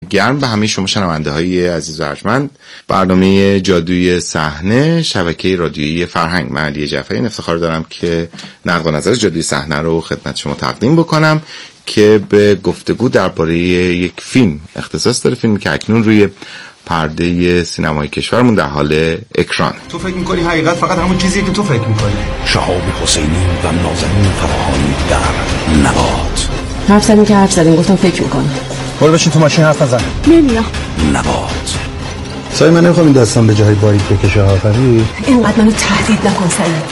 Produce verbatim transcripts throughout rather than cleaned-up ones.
گرم به همه شما شنونده های عزیز و ارجمند. برنامه جادوی صحنه شبکه رادیویی فرهنگ. من علی جعفری افتخار دارم که نقد و نظر جادوی صحنه رو خدمت شما تقدیم بکنم که به گفتگو درباره یک فیلم اختصاص داره، فیلمی که اکنون روی پرده سینمای کشورمون در حال اکران. تو فکر می‌کنی حقیقت فقط همون چیزیه که تو فکر می‌کنی؟ شهاب حسینی و نازنین فراهانی در نبات. حرف زدیم که حرف زدیم، گفتم فکر می‌کنم. برو بشین تو ماشین حرف نزن. نمیام. نبات. سعی من نمی‌خوام این داستان به جای باریک بکشه آخری. اینقدر منو تهدید نکن سعید.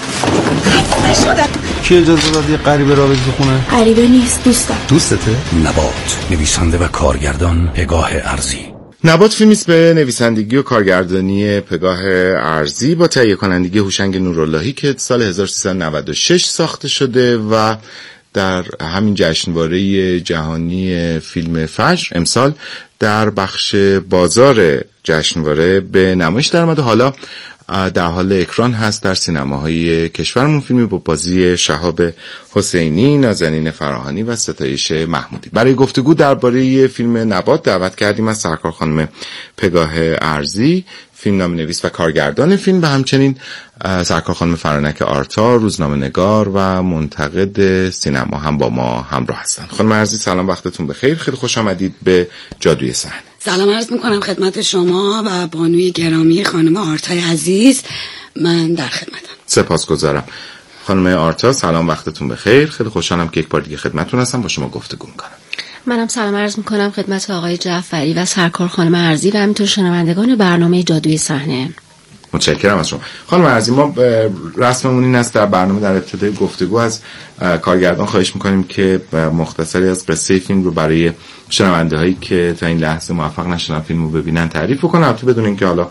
کی اجازه داد یه غریبه را بگی خونه؟ غریبه نیست، دوستم. دوستته؟ نبات. نویسنده و کارگردان پگاه ارزی. نبات فیلمی است به نویسندگی و کارگردانی پگاه ارزی با تهیه کنندگی هوشنگ نوراللهی که سال هزار و سیصد و نود و شش ساخته شده و در همین جشنواره جهانی فیلم فجر امسال در بخش بازار جشنواره به نمایش در اومد و حالا در حال اکران هست در سینماهای کشورمون. فیلمی با بازی شهاب حسینی، نازنین فراهانی و ستایش محمودی. برای گفتگو درباره فیلم نبات دعوت کردیم از سرکار خانم پگاه ارزی، فیلمنامه‌نویس و کارگردان فیلم، و همچنین سرکار خانم فرانک آرتا، روزنامه‌نگار و منتقد سینما هم با ما همراه هستند. خانم ارزی سلام، وقتتون بخیر، خیلی خوش آمدید به جادوی صحنه. سلام عرض میکنم خدمت شما و بانوی گرامی خانم آرتای عزیز، من در خدمتم. سپاسگزارم. خانم آرتا سلام، وقتتون بخیر، خیلی خوشحالم که یک بار دیگه خدمتتون هستم، با شما گفتگو میکنم. منم سلام عرض میکنم خدمت آقای جعفری و سرکار خانم ارزی و همینطور شنوندگان برنامه جادوی صحنه. متشکرم از شما. خانم ارزی، ما رسممون این است در برنامه در ابتدای گفتگو از کارگردان خواهش میکنیم که مختصری از قصه فیلم رو برای شنونده هایی که تا این لحظه موفق نشدن فیلم رو ببینن تعریف بکنه، البته بدون اینکه حالا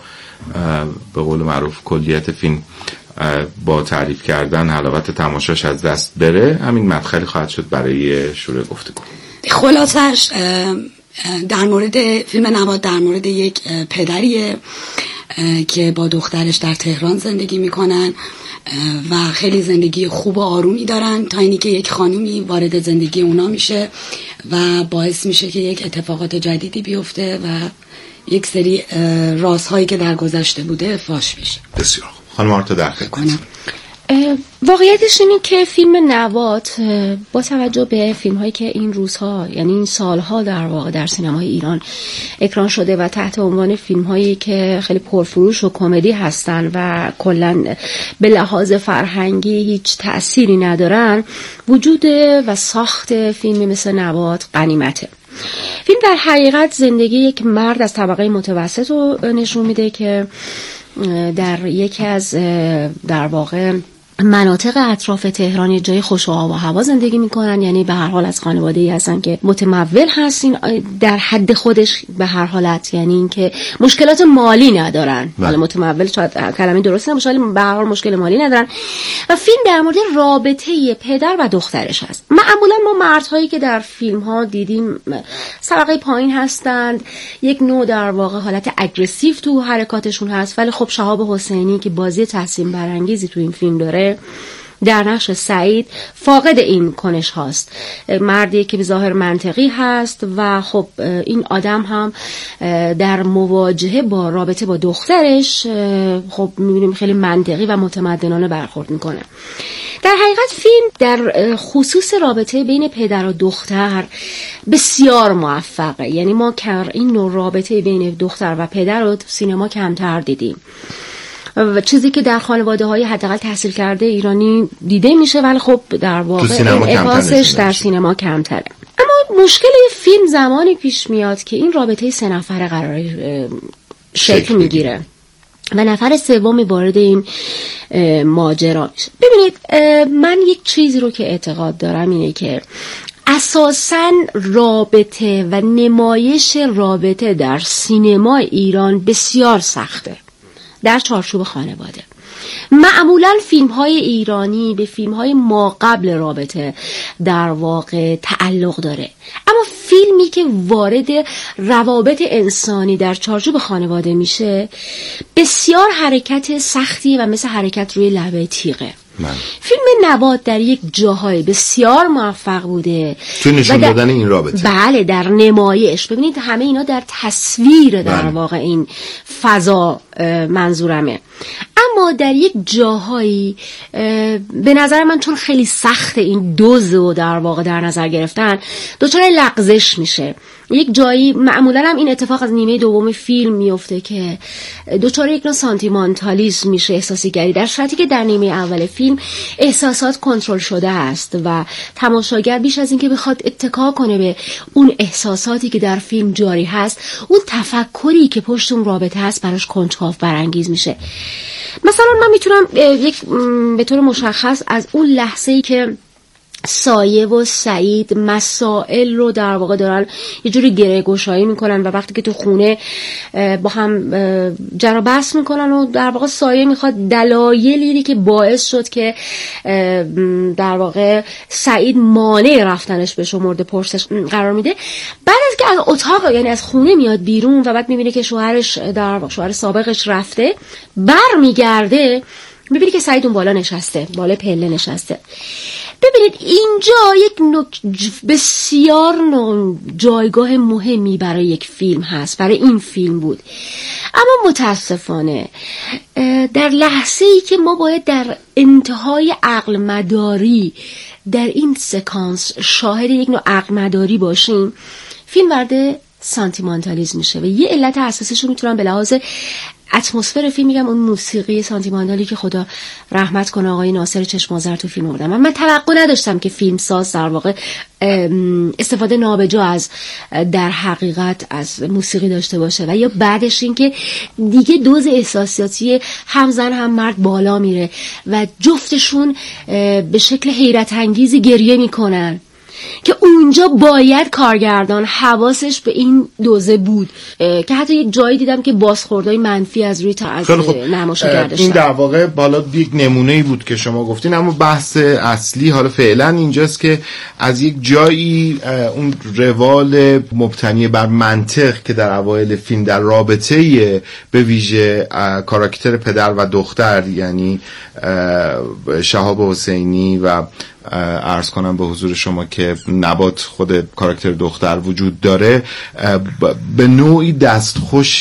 به قول معروف کلیت فیلم با تعریف کردن حلاوت تماشاش از دست بره. همین مدخلی خواهد شد برای شروع گفتگو. خلاصش در مورد فیلم نبات در مورد یک پدریه که با دخترش در تهران زندگی میکنن و خیلی زندگی خوب و آرومی دارن تا اینی که یک خانومی وارد زندگی اونا میشه و باعث میشه که یک اتفاقات جدیدی بیفته و یک سری رازهایی که در گذشته بوده فاش بشه. بسیار خوب. خانم آرتا در خدمت. واقعیتش اینه که فیلم نبات با توجه به فیلم هایی که این روزها یعنی این سالها در واقع در سینمای ایران اکران شده و تحت عنوان فیلم هایی که خیلی پرفروش و کمدی هستن و کلا به لحاظ فرهنگی هیچ تأثیری ندارن، وجود و ساخت فیلمی مثل نبات غنیمته. فیلم در حقیقت زندگی یک مرد از طبقه متوسط رو نشون میده که در یکی از در واقع مناطق اطراف تهران یه جای خوش و آب و هوا زندگی میکنن، یعنی به هر حال از خانواده‌ای هستن که متمول هستین در حد خودش به هر حالت، یعنی اینکه مشکلات مالی ندارن. حالا متمول شاید کلمه درستی نباشه ولی به هر حال مشکل مالی ندارن و فیلم در مورد رابطه پدر و دخترش هست. معمولا ما مردهایی که در فیلم ها دیدیم طبقه پایین هستند، یک نوع در واقع حالت اگریسیو تو حرکاتشون هست، ولی خب شهاب حسینی که بازی تحسین برانگیزی تو این فیلم داره در نقش سعید فاقد این کنش هاست. مردی که به ظاهر منطقی هست و خب این آدم هم در مواجهه با رابطه با دخترش خب میبینیم خیلی منطقی و متمدنانه برخورد میکنه. در حقیقت فیلم در خصوص رابطه بین پدر و دختر بسیار موفقه، یعنی ما این نوع رابطه بین دختر و پدر رو سینما کمتر دیدیم و چیزی که در خانواده های حداقل تحصیل کرده ایرانی دیده میشه، ولی خب در واقع انعکاسش در سینما کمتره. اما مشکل فیلم زمانی پیش میاد که این رابطه سه نفره قرار شکل میگیره و نفر سومی وارد این ماجرا میشه. ببینید من یک چیزی رو که اعتقاد دارم اینه که اساساً رابطه و نمایش رابطه در سینما ایران بسیار سخته در چارچوب خانواده. معمولاً فیلم‌های ایرانی به فیلم‌های ما قبل رابطه در واقع تعلق داره، اما فیلمی که وارد روابط انسانی در چارچوب خانواده میشه بسیار حرکت سختی و مثل حرکت روی لبه تیغه. من. فیلم نواد در یک جاهای بسیار موفق بوده تو نشون دادن این رابطه. بله، در نمایش. ببینید همه اینا در تصویر در بله. واقع این فضا منظورمه. اما در یک جاهایی به نظر من چون خیلی سخت این دوز رو در واقع در نظر گرفتن، دچار لغزش میشه. یک جایی معمولا هم این اتفاق از نیمه دوم فیلم میفته که دچار یک نوع سانتیمانتالیسم میشه، احساسی گری، در صورتی که در نیمه اول فیلم احساسات کنترل شده است و تماشاگر بیش از این که بخواد اتکا کنه به اون احساساتی که در فیلم جاری هست، اون تفکری که پشت اون رابطه هست براش کنجکاو برانگیز میشه. مثلا من میتونم یک به طور مشخص از اون لحظه‌ای که سایه و سعید مسائل رو در واقع دارن یه جوری گره گشایی میکنن و وقتی که تو خونه با هم جر و بحث میکنن و در واقع سایه میخواد دلایلی که باعث شد که در واقع سعید مانع رفتنش بشه مورد پرسش قرار میده، بعد از که از اتاق یعنی از خونه میاد بیرون و بعد میبینه که شوهرش در واقع شوهر سابقش رفته، بر میگرده میبینه که سعید اون بالا نشسته، بالا پله نشسته. ببینید اینجا یک نوک بسیار نوع جایگاه مهمی برای یک فیلم هست، برای این فیلم بود. اما متاسفانه در لحظه‌ای که ما باید در انتهای عقل مداری در این سکانس شاهد یک نوع عقل مداری باشیم، فیلم وارد سانتیمانتالیسم میشه و یه علت اساسیش رو میتونم به لحاظ اتمسفر فیلم میگم، اون موسیقی سانتیمانتالی که خدا رحمت کنه آقای ناصر چشم آذر تو فیلم آوردن. من, من توقع نداشتم که فیلم ساز در واقع استفاده نابجا از در حقیقت از موسیقی داشته باشه و یا بعدش این که دیگه دوز احساسیاتی هم زن هم مرد بالا میره و جفتشون به شکل حیرت انگیزی گریه میکنن که اونجا باید کارگردان حواسش به این دوزه بود که حتی یک جایی دیدم که بازخوردهای منفی از روی از نمایشگر داشتن. این در واقع بالا یک نمونه‌ای بود که شما گفتین، اما بحث اصلی حالا فعلا اینجاست که از یک جایی اون روال مبتنی بر منطق که در اوایل فیلم در رابطه به ویژه کاراکتر پدر و دختر یعنی شهاب حسینی و عرض کنم به حضور شما که نبات خود کاراکتر دختر وجود داره، به نوعی دستخوش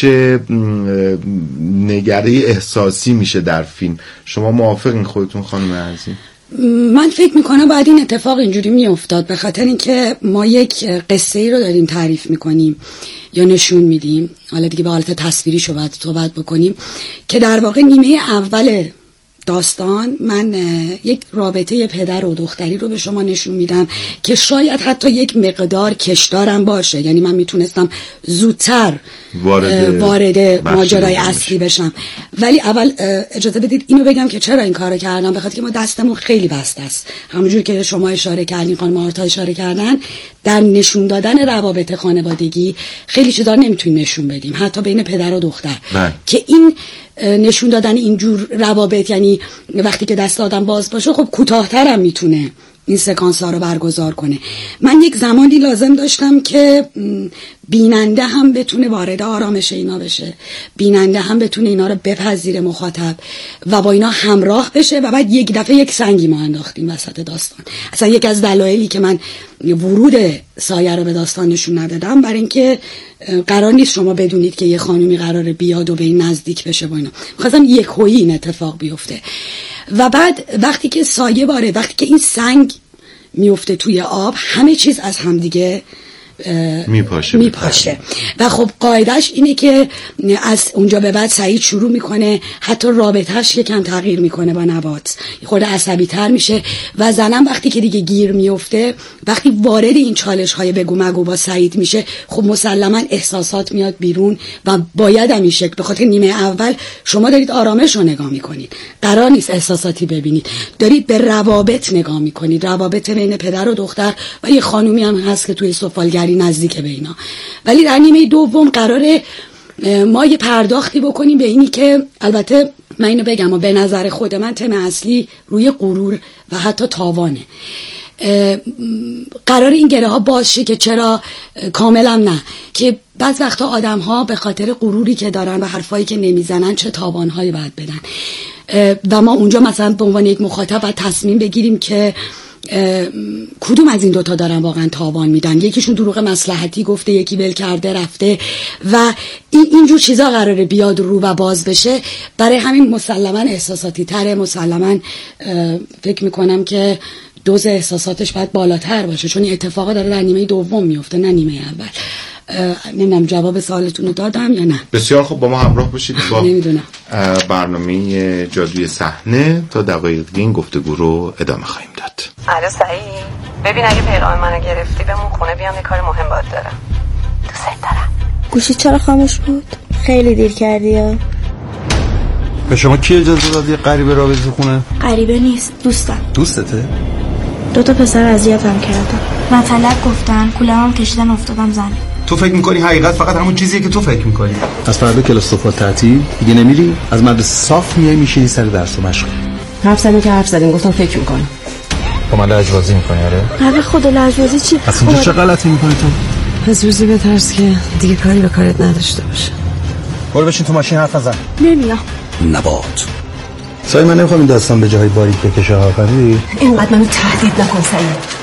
نگره احساسی میشه در فیلم. شما موافقین خودتون خانم عزیز؟ من فکر میکنم باید این اتفاق اینجوری میافتاد، به خاطر اینکه ما یک قصه ای رو داریم تعریف میکنیم یا نشون میدیم، حالا دیگه به حالت تصویری شو صحبت بکنیم، که در واقع نیمه اول داستان من یک رابطه پدر و دختری رو به شما نشون میدم که شاید حتی یک مقدار کشدارم باشه، یعنی من میتونستم زودتر وارد, وارد ماجرای اصلی بشم، ولی اول اجازه بدید اینو بگم که چرا این کارو کردم. بخاطر که ما دستمون خیلی بسته است، همونجور که شما اشاره کردین، خانم آرتا اشاره کردن، در نشون دادن روابط خانوادگی خیلی چیزا نمیتونیم نشون بدیم، حتی بین پدر و دختر نه. که این نشون دادن اینجور روابط یعنی وقتی که دست آدم باز باشه خب کوتاه‌تر هم میتونه این سکانس ها رو برگزار کنه. من یک زمانی لازم داشتم که بیننده هم بتونه وارد آرامش اینا بشه، بیننده هم بتونه اینا رو بپذیره مخاطب و با اینا همراه بشه و بعد یک دفعه یک سنگی ما انداختیم وسط داستان. اصلا یک از دلایلی که من ورود سایه رو به داستان نشون ندادم برای اینکه قرار نیست شما بدونید که یه خانومی قراره بیاد و به این نزدیک بشه با اینا، می‌خواستم یک هویی این اتفاق بیفته. و بعد وقتی که سایه باره، وقتی که این سنگ میفته توی آب، همه چیز از همدیگه میپاشه میپاشه و خب قاعدش اینه که از اونجا به بعد سعید شروع میکنه حتی رابطهش یکم تغییر میکنه با نبات، خود عصبی تر میشه و زنم وقتی که دیگه گیر میفته، وقتی وارد این چالش های بگو مگو با سعید میشه، خب مسلما احساسات میاد بیرون و باید هم این شکل، به خاطر نیمه اول شما دارید آرامش رو نگاه میکنید، قرار نیست احساساتی ببینید، دارید به روابط نگاه میکنید، روابط بین پدر و دختر و یه خانومی هم هست که توی سفالگری نزدیک به اینا. ولی در نیمه دوم قراره ما یه پرداختی بکنیم به اینی که، البته من اینو بگم و به نظر خود من تم اصلی روی غرور و حتی تاوانه. قرار این گره ها باز شه که چرا کاملا نه، که بعض وقتا آدم ها به خاطر غروری که دارن و حرفایی که نمیزنن چه تاوانهایی باید بدن. و ما اونجا مثلا به عنوان یک مخاطب باید تصمیم بگیریم که کدوم از این دوتا دارن واقعا تاوان میدن. یکیشون دروغ مصلحتی گفته، یکی ول کرده رفته و این اینجور چیزا قراره بیاد رو و باز بشه. برای همین مسلما احساساتی تره، مسلما فکر میکنم که دوز احساساتش باید بالاتر باشه، چون این اتفاقا داره در نیمه دوم میفته نه نیمه اول. نمیدونم جواب سوالتون رو دادم یا نه. بسیار خوب، با ما همراه باشید با نمیدونم برنامه جادوی صحنه تا دقایق این گفتگو رو ادامه خواهیم داد. الو سعید، ببین اگه پیغام منو گرفتی بمون خونه، بیام یه کار مهم باید دارم. دوست دارم. گوشی چرا خاموش بود؟ خیلی دیر کردی یا؟ به شما کی اجازه داد یه غریبه را بذاری خونه؟ غریبه نیست، دوستم. دوستته؟ دو تا پسر اذیتم کردن. مطلب گفتن، کوله‌ام کشیدن، افتادم زمین. تو فکر میکنی حقیقت فقط همون چیزیه که تو فکر میکنی؟ از فردا کلاس صبح تعطیل دیگه نمیری؟ از مدرسه صاف میای میشینی سر درس و مشق. حرف زدیم که حرف زدیم، گفتم فکر میکنم. با من لجبازی میکنی آره؟ آره خدا لجبازی چی؟ از اینجا چه غلطی میکنی تو؟ از روزی بترس که دیگه کاری به کارت نداشته باشه. برو بشین تو ماشین حرف نزن. نمیام. نبات. سعی من نمیخوام این داستان به جای باریک بکشه ها، فهمیدی؟ اینقدر منو تهدید نکن سعید.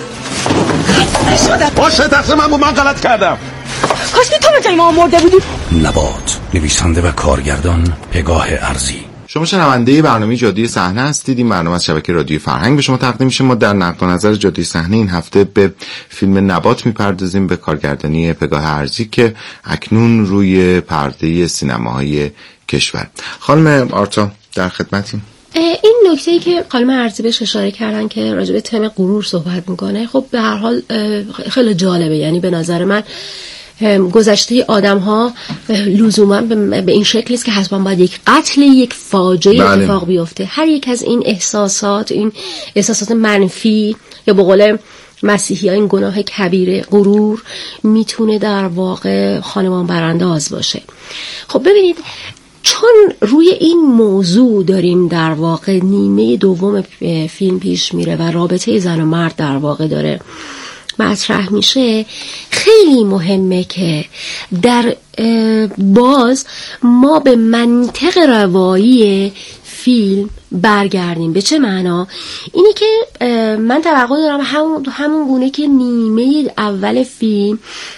باشه تقصیر من بود، من غلط کردم. کاش که تو به جای ما مرده بودی. نبات، نویسنده و کارگردان پگاه ارزی. شما شنونده برنامه جادوی صحنه هستید. این برنامه از شبکه رادیو فرهنگ به شما تقدیم میشه. ما در نقد و نظر جادوی صحنه این هفته به فیلم نبات میپردازیم، به کارگردانی پگاه ارزی که اکنون روی پرده سینماهای کشور. خانم آرتا در خدمتیم. این نکته‌ای که خانم ارزی بهش اشاره کردن که راجع به تم غرور صحبت میکنه، خب به هر حال خیلی جالبه. یعنی به نظر من گذشته آدم ها لزوما به این شکل است که حتما باید یک قتل، یک فاجعه بله. اتفاق بیفته. هر یک از این احساسات، این احساسات منفی یا به قول مسیحی ها این گناه کبیره غرور، میتونه در واقع خانمان برانداز باشه. خب ببینید، چون روی این موضوع داریم در واقع نیمه دوم فیلم پیش میره و رابطه زن و مرد در واقع داره مطرح میشه، خیلی مهمه که در باز ما به منطق روایی فیلم برگردیم. به چه معنا؟ اینی که من توقع دارم همون همون گونه که نیمه اول فیلم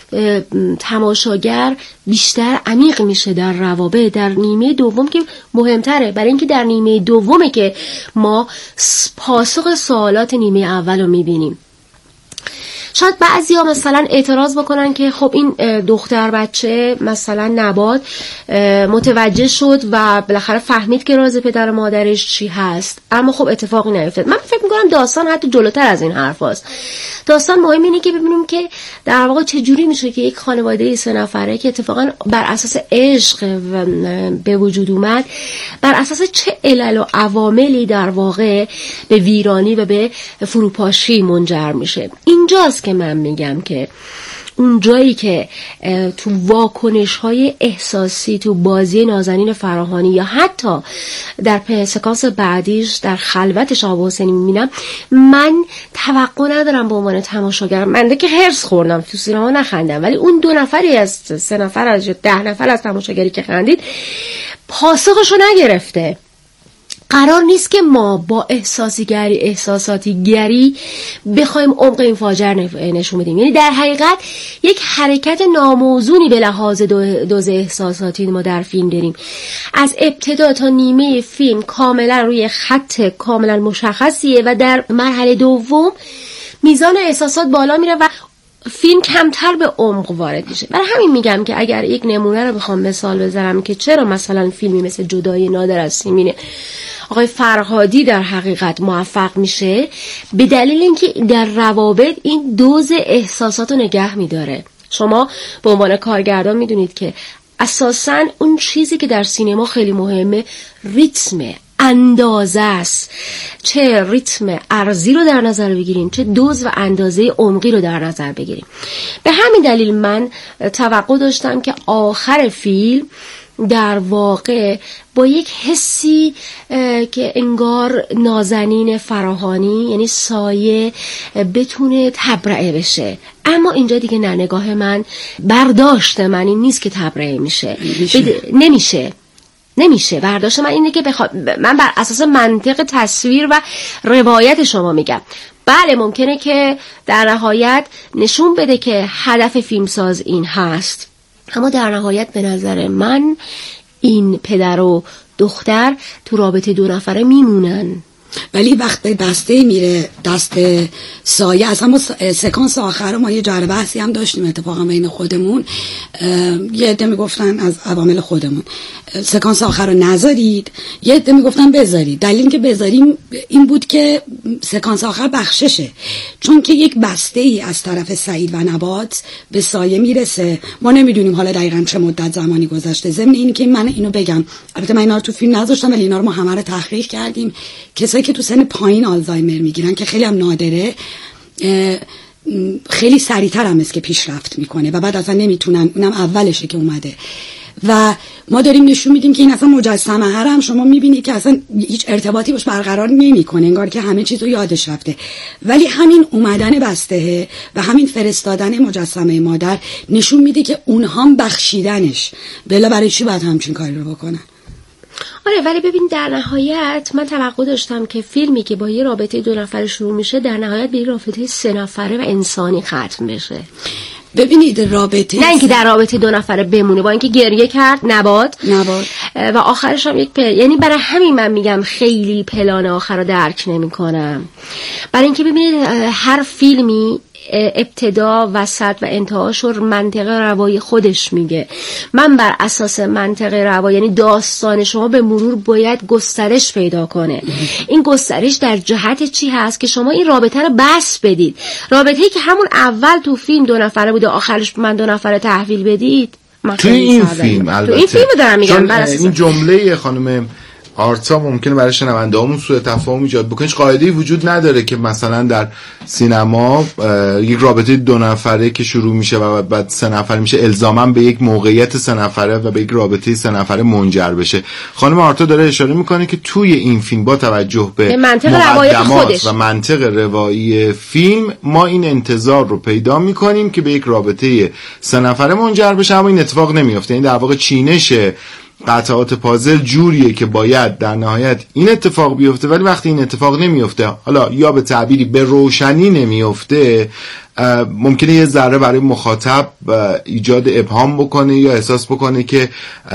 تماشاگر بیشتر عمیق میشه در روابط، در نیمه دوم که مهمتره، برای اینکه در نیمه دومه که ما پاسخ سوالات نیمه اول رو میبینیم. شاید بعضی ها مثلا اعتراض بکنن که خب این دختر بچه مثلا نبات متوجه شد و بالاخره فهمید که راز پدر و مادرش چی هست، اما خب اتفاقی نیفتاد. من فکر میکنم داستان حتی جلوتر از این حرف هست. داستان مهم اینه که ببینیم که در واقع چجوری میشه که یک خانواده سه نفره که اتفاقا بر اساس عشق به وجود اومد، بر اساس چه علل و عواملی در واقع به ویرانی و به فروپاشی منجر میشه. اینجاست که من میگم که اون جایی که تو واکنش های احساسی تو بازی نازنین فراهانی یا حتی در سکانس بعدیش در خلوت شهاب حسینی میبینم، من توقع ندارم به عنوان تماشاگر، من که هرس خوردم تو سینما نخندم، ولی اون دو نفری از سه نفر از ده نفر از تماشاگری که خندید پاسخشو نگرفته. قرار نیست که ما با احساسی گری احساساتی گری بخوایم عمق این فاجعه نشون بدیم. یعنی در حقیقت یک حرکت ناموزونی به لحاظ دوز احساساتی ما در فیلم داریم. از ابتدا تا نیمه فیلم کاملا روی خط کاملا مشخصیه و در مرحله دوم میزان احساسات بالا میره و فیلم کمتر به عمق وارد میشه. برای همین میگم که اگر یک نمونه رو بخوام مثال بزنم که چرا مثلا فیلمی مثل جدایی نادر از سیمین آقای فرهادی در حقیقت موفق میشه، به دلیل اینکه در روابط این دوز احساسات رو نگه میداره. شما به عنوان کارگردان میدونید که اساساً اون چیزی که در سینما خیلی مهمه ریتمه، اندازه است. چه ریتم ارزی رو در نظر بگیریم، چه دوز و اندازه عمقی رو در نظر بگیریم. به همین دلیل من توقع داشتم که آخر فیلم در واقع با یک حسی که انگار نازنین فراهانی یعنی سایه بتونه تبرئه بشه، اما اینجا دیگه نه، نگاه من، برداشت من این نیست که تبرئه میشه. بده... نمیشه نمیشه. برداشت من اینه که بخوا... من بر اساس منطق تصویر و روایت شما میگم. بله ممکنه که در نهایت نشون بده که هدف فیلمساز این هست، اما در نهایت به نظر من این پدر و دختر تو رابطه دو نفره میمونن. ولی وقتی بسته میره دست سایه، از همون سکانس آخر ما یه جر بحثی هم داشتیم اتفاقا بین خودمون، یه عده میگفتن از عوامل خودمون سکانس آخر رو نذارید، یه عده میگفتن بذارید. دلیل که بذاریم این بود که سکانس آخر بخششه، چون که یک بسته ای از طرف سعید و نبات به سایه میرسه. ما نمیدونیم حالا دقیقاً چه مدت زمانی گذشته. ضمن این که من اینو بگم، البته من اینا رو تو فیلم نذاشتم ولی اینا رو ما همه رو تحقیق کردیم، کسایی که تو سن پایین آلزایمر میگیرن که خیلی هم نادره، خیلی سریعتر هم است که پیشرفت میکنه و بعد اصلا نمیتونن، اونم اولشه که اومده و ما داریم نشون میدیم که این اصلا مجسمه هر هم شما میبینید که اصلا هیچ ارتباطی باش برقرار نمیکنه، انگار که همه چیز رو یادش رفته. ولی همین اومدن بسته و همین فرستادن مجسمه مادر نشون میده که اونها هم بخشیدنش، بلا برای چی باید همچین کاری رو بکنن؟ آره ولی ببین در نهایت من توقع داشتم که فیلمی که با یه رابطه دو نفره شروع میشه در نهایت به یه رابطه سه نفره و انسانی ختم بشه. ببینید رابطه نه اینکه در رابطه دو نفره بمونه، با اینکه گریه کرد نبات نبات و آخرش هم یک پل... یعنی برای همین من میگم خیلی پلان آخر رو درک نمی کنم. برای اینکه ببینید هر فیلمی ابتدا وسط و انتهاش رو منطقه روایی خودش میگه. من بر اساس منطقه روایی یعنی داستان شما به مرور باید گسترش پیدا کنه. این گسترش در جهت چی هست که شما این رابطه رو بس بدید، رابطه‌ای که همون اول تو فیلم دو نفره بوده آخرش من دو نفره تحویل بدید. تو این فیلم البته تو این فیلم دارم میگم، این جمله خانم آرتا ممکنه برای شنونده‌هامون سوء تفاهم ایجاد بکنه. قاعده‌ای وجود نداره که مثلا در سینما یک رابطه دو نفره که شروع میشه و بعد سه نفره میشه الزاما به یک موقعیت سه نفره و به یک رابطه سه نفره منجر بشه. خانم آرتا داره اشاره میکنه که توی این فیلم با توجه به مقدمات و منطق روایی فیلم ما این انتظار رو پیدا میکنیم که به یک رابطه سه نفره منجر بشه، اما این اتفاق نمیفته. این در واقع چینش قطعات پازل جوریه که باید در نهایت این اتفاق بیفته، ولی وقتی این اتفاق نمیفته، حالا یا به تعبیری به روشنی نمیفته، ممکنه یه ذره برای مخاطب ایجاد ابهام بکنه یا احساس بکنه که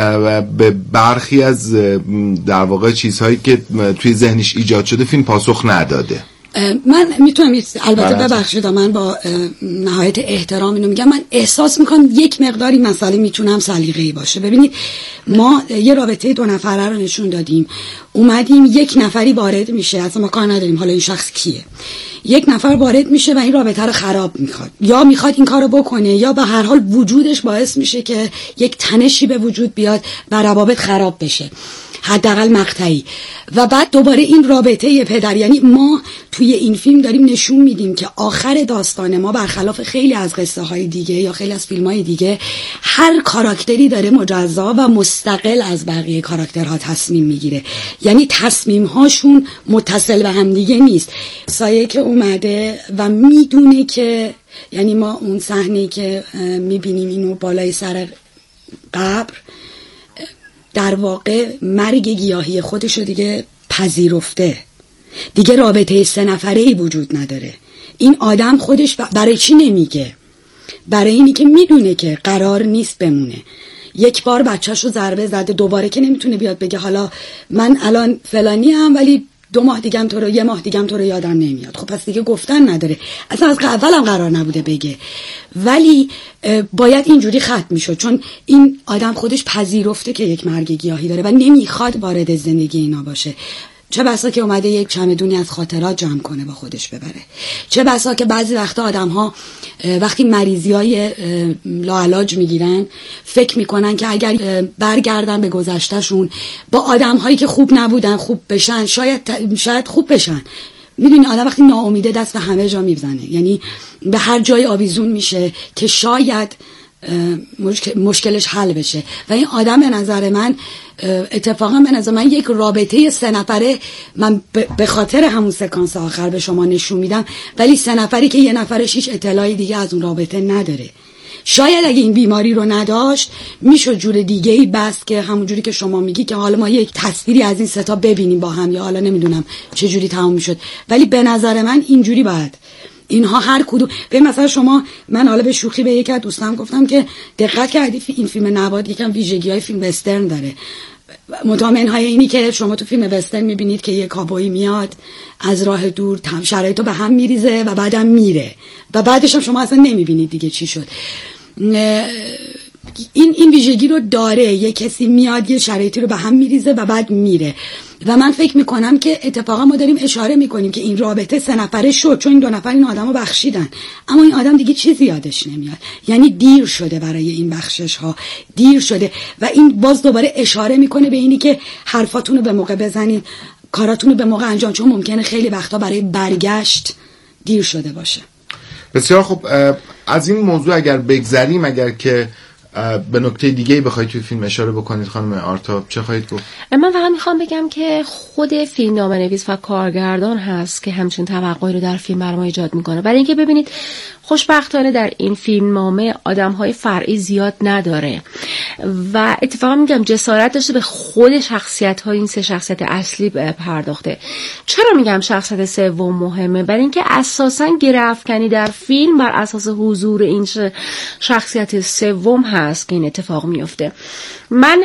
به برخی از در واقع چیزهایی که توی ذهنش ایجاد شده فیلم پاسخ نداده. من میتونم البته ببخشید من با نهایت احترام اینو میگم، من احساس میکنم یک مقداری مسئله میتونم سلیقه‌ای باشه. ببینید ما یه رابطه دو نفره رو نشون دادیم، اومدیم یک نفری وارد میشه، اصلا ما کار نداریم حالا این شخص کیه، یک نفر وارد میشه و این رابطه رو خراب میخواد، یا میخواد این کارو بکنه یا به هر حال وجودش باعث میشه که یک تنشی به وجود بیاد و روابط خراب بشه، حداقل مقطعی. و بعد دوباره این رابطه پدر، یعنی ما توی این فیلم داریم نشون میدیم که آخر داستان ما برخلاف خیلی از قصه های دیگه یا خیلی از فیلم های دیگه هر کاراکتری داره مجزا و مستقل از بقیه کاراکترها تصمیم میگیره، یعنی تصمیم هاشون متصل به هم دیگه نیست. سایه که اومده و میدونه که، یعنی ما اون صحنه‌ای که میبینیم اینو بالای سر قبر در واقع مرگ گیاهی خودشو دیگه پذیرفته، دیگه رابطه سه نفره‌ای وجود نداره. این آدم خودش برای چی نمیگه؟ برای اینی که میدونه که قرار نیست بمونه. یک بار بچه‌شو ضربه زده، دوباره که نمیتونه بیاد بگه حالا من الان فلانی ام ولی دو ماه دیگم تو رو یه ماه دیگم تو رو یادم نمیاد. خب پس دیگه گفتن نداره، اصلا از اول هم قرار نبوده بگه، ولی باید اینجوری ختم میشد چون این آدم خودش پذیرفته که یک مرگ گیاهی داره و نمیخواد وارد زندگی اینا باشه. چه بسا که اومده یک چمدونی از خاطرات جمع کنه با خودش ببره، چه بسا که بعضی وقتا آدم ها وقتی مریضی های لاعلاج میگیرن فکر میکنن که اگر برگردن به گذشتهشون با آدم هایی که خوب نبودن خوب بشن، شاید شاید خوب بشن. میدونی آدم وقتی ناامیده دست به همه جا میزنه، یعنی به هر جای آویزون میشه که شاید مشکلش حل بشه. و این آدم به نظر من اتفاقا به نظر من یک رابطه سه نفره، من به خاطر همون سکانس آخر به شما نشون میدم، ولی سه نفری که یه نفرش هیچ اطلاعی دیگه از اون رابطه نداره، شاید اگه این بیماری رو نداشت میشد جور دیگه ای بس که همون جوری که شما میگی که حالا ما یک تصویری از این ستا ببینیم با هم، یا حالا نمیدونم چه جوری تموم میشد. ولی به نظر من اینجوری باید اینها هر کدوم به مثلا شما، من حالا به شوخی به یک از دوستام گفتم که دقت کردی این فیلم نواد یکم ویژگی‌های فیلم وسترن داره. مطمئن های اینی که شما تو فیلم وسترن میبینید که یه کابوی میاد از راه دور شرایطو به هم میریزه و بعدم میره و بعدش هم شما اصلا نمیبینید دیگه چی شد. این این ویژگی رو داره، یه کسی میاد یه شرایطی رو به هم میریزه و بعد میره. و من فکر میکنم که اتفاقا ما داریم اشاره میکنیم که این رابطه سه نفره شد چون این دو نفر این آدمو بخشیدن، اما این آدم دیگه چیزی یادش نمیاد. یعنی دیر شده برای این بخشش ها، دیر شده و این باز دوباره اشاره میکنه به اینی که حرفاتون رو به موقع بزنید، کاراتون رو به موقع انجام، چون ممکنه خیلی وقتا برای برگشت دیر شده باشه. بسیار خب، از این موضوع اگر بگذریم، اگر که به نکته دیگه‌ای بخواید توی فیلم اشاره بکنید خانم آرتاب، چه خواهید گفت؟ من فقط میخوام بگم که خود فیلمنامه‌نویس و کارگردان هست که همچین توقعی رو در فیلم برای ما ایجاد میکنه. برای اینکه ببینید خوشبختانه در این فیلمنامه آدم‌های فرعی زیاد نداره و اتفاقا میگم جسارت داشته به خود شخصیت‌های این سه شخصیت اصلی پرداخته. چرا میگم شخصیت سوم مهمه؟ برای اینکه اساساً گره‌افکنی در فیلم بر اساس حضور این شخصیت سوم هست که این اتفاق میفته. من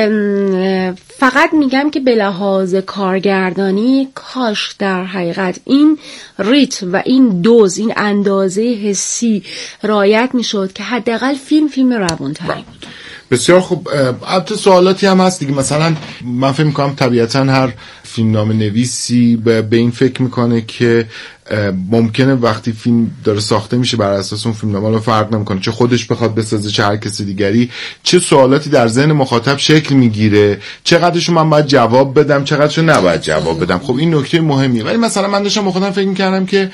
فقط میگم که به لحاظ کارگردانی کاش در حقیقت این ریتم و این دوز، این اندازه حسی رعایت میشد که حداقل فیلم فیلم روان‌تری بود. بسیار خوب. البته سوالاتی هم هست دیگه. مثلا من فکر میکنم طبیعتا هر فیلمنامه نویسی به این فکر میکنه که ممکنه وقتی فیلم داره ساخته میشه بر اساس اون فیلمنامه رو فرق نمیکنه، چه خودش بخواد بسازه چه هر کسی دیگری، چه سوالاتی در ذهن مخاطب شکل میگیره، چقدرشو من باید جواب بدم چقدرشو نباید جواب بدم. خب این نکته مهمیه. ولی مثلا من داشتم خودم فکر میکردم که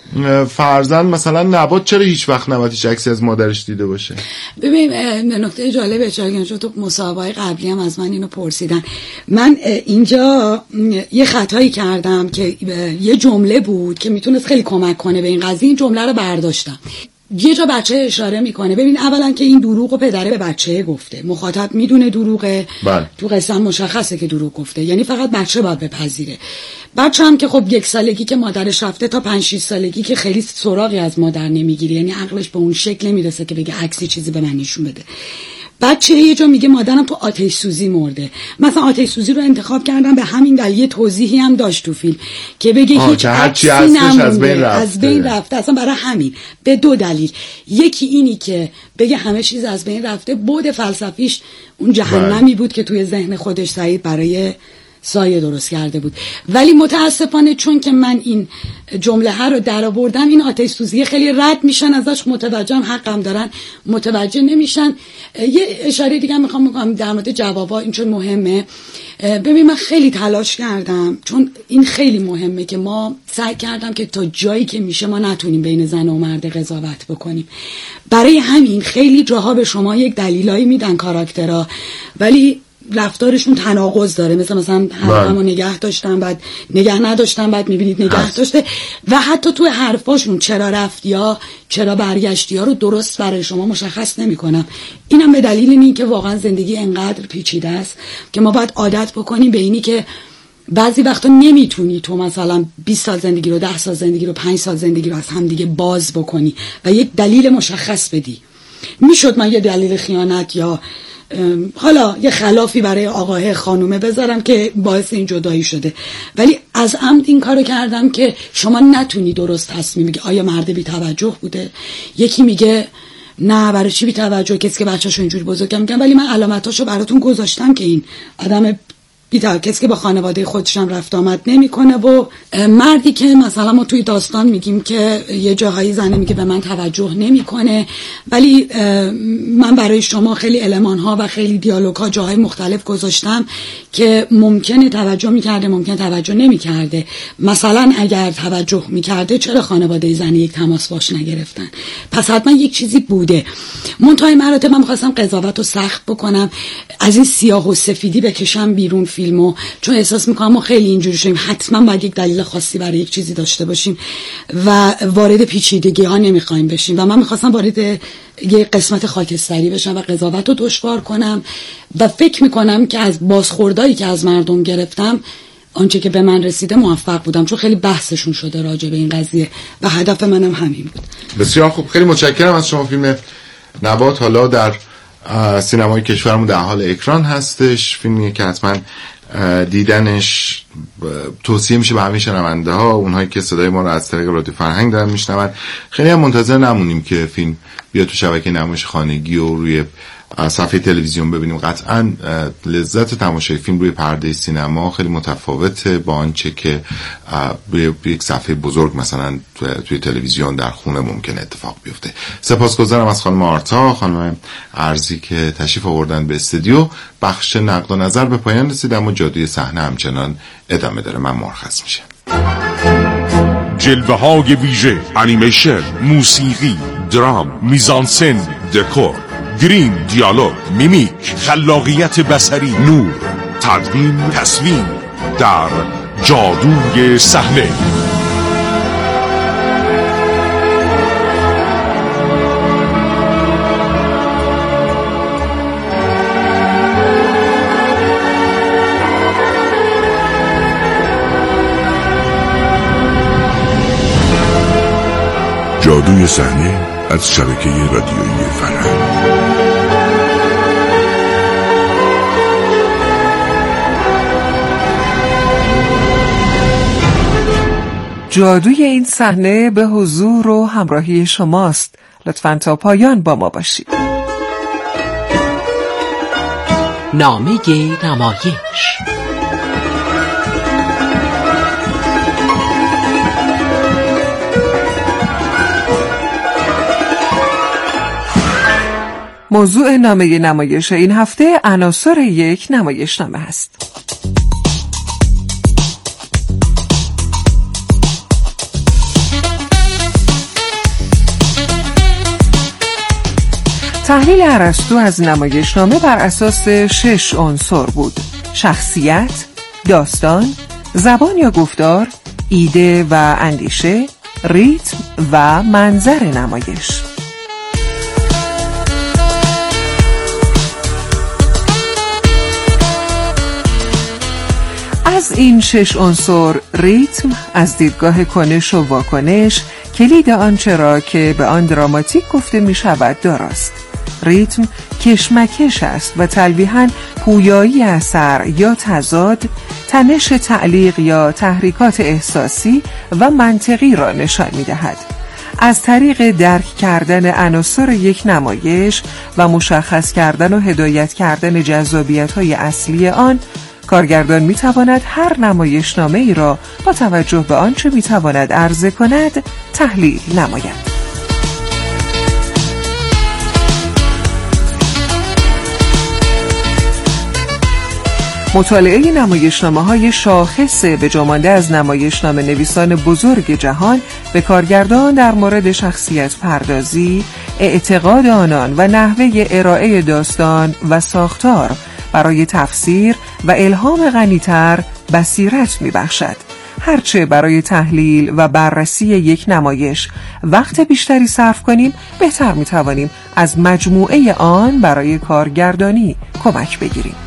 فرزند مثلا نبات چرا هیچ وقت نباید هیچ عکسی از مادرش دیده باشه؟ ببین نکته جالبه چون تو مسابقه قبلی هم از من اینو پرسیدن. من اینجا یه خطایی کردم که یه جمله بود که میتونست خیلی کمک کنه به این قضیه. این جمله رو برداشتم. یه جا بچه اشاره میکنه، ببین اولا که این دروغو پدره به بچه گفته، مخاطب میدونه دروغه، بله. تو قصه مشخصه که دروغ گفته، یعنی فقط بچه باید بپذیره. بچه هم که خب یک سالگی که مادرش رفته تا پنج شش سالگی که خیلی سراغی از مادر نمیگیره، یعنی عقلش به اون شکل نمیرسه که بگه عکسی چیزی به من نشون بده. بچه یه جا میگه مادرم تو آتش سوزی مرده. مثلا آتش سوزی رو انتخاب کردم به همین دلیل، یه توضیحی هم داشت تو فیلم که بگه هیچ عکسی نمونده، از بین رفته. از بین رفته اصلا برای همین، به دو دلیل. یکی اینی که بگه همه چیز از بین رفته، بعد فلسفیش اون جهنمی بود که توی ذهن خودش سعید برای سایه درست کرده بود. ولی متاسفانه چون که من این جمله ها رو در آوردم، این آتش سوزی خیلی رد میشن ازش، متوجهم حقم دارن، متوجه نمیشن. یه اشاره دیگه میخوام بکنم در مورد جوابا، این چون مهمه. ببین من خیلی تلاش کردم چون این خیلی مهمه که ما سعی کردم که تا جایی که میشه ما نتونیم بین زن و مرد قضاوت بکنیم. برای همین خیلی جاها به شما یک دلیلایی میدن کاراکترها ولی رفتارشون تناقض داره، مثلا مثلا همو نگه داشتن بعد نگه نداشتن، بعد میبینید نگه داشته، و حتی تو حرفاشون چرا رفت یا چرا برگشتی ها رو درست برای شما مشخص نمیکنم. اینم به دلیل این که واقعا زندگی انقدر پیچیده است که ما باید عادت بکنیم به اینی که بعضی وقتا نمیتونی تو مثلا بیست سال زندگی رو، ده سال زندگی رو، پنج سال زندگی رو از هم دیگه باز بکنی و یک دلیل مشخص بدی. میشد من یه دلیل خیانت یا حالا یه خلافی برای آقاه خانومه بذارم که باعث این جدایی شده، ولی از عمد این کارو کردم که شما نتونی درست تصمیم بگیری. آیا مرد بی توجه بوده؟ یکی میگه نه برای چی بی توجه، کسی که بچه‌شو اینجوری بزرگ میگم، ولی من علامتاشو براتون گذاشتم که این آدم بی‌توجه، کسی که با خانواده خودش هم رفت آمد نمیکنه، و مردی که مثلا ما توی داستان میگیم که یه جاهایی زنه میگه به من توجه نمیکنه، ولی من برای شما خیلی المان‌ها و خیلی دیالوگ‌ها جاهای مختلف گذاشتم که ممکنه توجه میکرده، ممکنه توجه نمیکرده. مثلا اگر توجه میکرده چرا خانواده زنی یک تماس باش نگرفتن؟ پس حتما یک چیزی بوده. منتهای مراتب من می‌خواستم قضاوت رو سخت بکنم، از این سیاه و سفیدی بکشم بیرون فیلم فیلمو، چون احساس میکنم ما خیلی اینجوری شدیم حتما باید یک دلیل خاصی برای یک چیزی داشته باشیم و وارد پیچیدگی ها نمیخوایم بشیم و من میخواستم وارد یه قسمت خاکستری بشم و قضاوت رو دشوار کنم و فکر میکنم که از بازخوردایی که از مردم گرفتم آنچه که به من رسیده موفق بودم، چون خیلی بحثشون شده راجع به این قضیه و هدف منم همین بود. بسیار خوب، خیلی متشکرم از شما. فیلم نبات حالا در سینمای کشورمون در حال اکران هستش. فیلمیه که حتما دیدنش توصیه میشه به همه شنونده ها، اونهایی که صدای ما رو از طریق رادیو فرهنگ دارن میشنون. خیلی هم منتظر نمونیم که فیلم بیاد تو شبکه نمایش خانگی و روی صفحه تلویزیون ببینیم. قطعا لذت تماشای فیلم روی پرده سینما خیلی متفاوته با آنچه که روی یک صفحه بزرگ مثلا توی تلویزیون در خونه ممکن اتفاق بیفته. سپاسگزارم از خانم آرتا، خانم ارزی که تشریف آوردن به استودیو. بخش نقد و نظر به پایان رسید اما جادوی صحنه همچنان ادامه داره. من مرخص میشم. جلوه های ویژه، انیمیشن، موسیقی، درام، میزانسن، دکور، گریم، دیالوگ، میمیک، خلاقیت بصری، نور، تدوین، تصویر در جادوی صحنه. جادوی صحنه از شبکه رادیویی فرهنگ. جادوی این صحنه به حضور و همراهی شماست. لطفاً تا پایان با ما باشید. نامه نمایش. موضوع نامه نمایش این هفته عناصر یک نمایشنامه هست. تحلیل ارسطو از نمایشنامه بر اساس شش عنصر بود: شخصیت، داستان، زبان یا گفتار، ایده و اندیشه، ریتم و منظر نمایش. از این شش عنصر، ریتم از دیدگاه کنش و واکنش کلید آنچه را که به آن دراماتیک گفته می شود داراست. ریتم کشمکش است و تلویحاً پویایی اثر یا تضاد، تنش تعلیق یا تحریکات احساسی و منطقی را نشان می دهد. از طریق درک کردن عناصر یک نمایش و مشخص کردن و هدایت کردن جذابیت‌های اصلی آن، کارگردان می تواند هر نمایشنامه ای را با توجه به آنچه می تواند عرضه کند تحلیل نماید. مطالعه نمایشنامه‌های شاخص به جا مانده از نمایشنامه نویسان بزرگ جهان به کارگردان در مورد شخصیت پردازی، اعتقاد آنان و نحوه ارائه داستان و ساختار برای تفسیر و الهام غنی‌تر بصیرت می‌بخشد. هرچه برای تحلیل و بررسی یک نمایش وقت بیشتری صرف کنیم، بهتر می‌توانیم از مجموعه آن برای کارگردانی کمک بگیریم.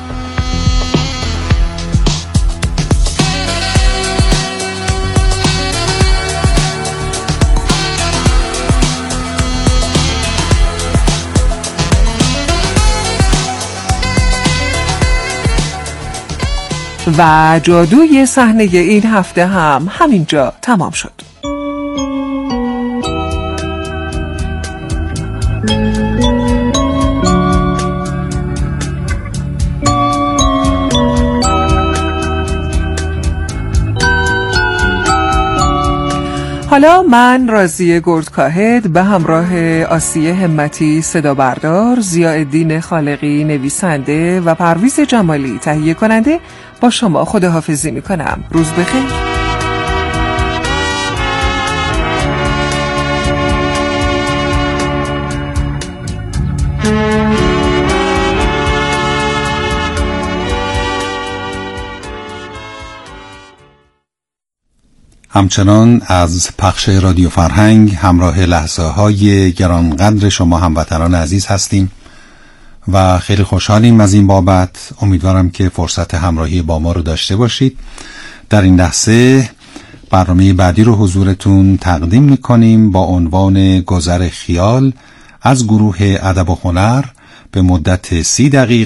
و جادوی صحنه این هفته هم همینجا تمام شد. حالا من راضیه گردکاهد به همراه آسیه همتی صدا بردار، ضیاءالدین خالقی نویسنده و پرویز جمالی تهیه کننده با شما خداحافظی می کنم. روز بخیر. همچنان از پخش رادیو فرهنگ همراه لحظه های گرانقدر شما هموطنان عزیز هستیم و خیلی خوشحالیم از این بابت. امیدوارم که فرصت همراهی با ما رو داشته باشید. در این لحظه برنامه بعدی رو حضورتون تقدیم می‌کنیم با عنوان گذر خیال از گروه ادب و هنر به مدت سی دقیقه